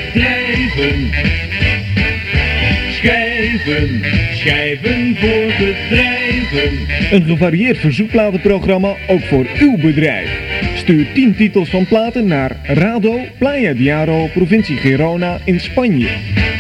bedrijven. Schijven voor bedrijven. Een gevarieerd verzoekplatenprogramma ook voor uw bedrijf. Stuur 10 titels van platen naar Rado, Playa Diaro, provincie Girona in Spanje.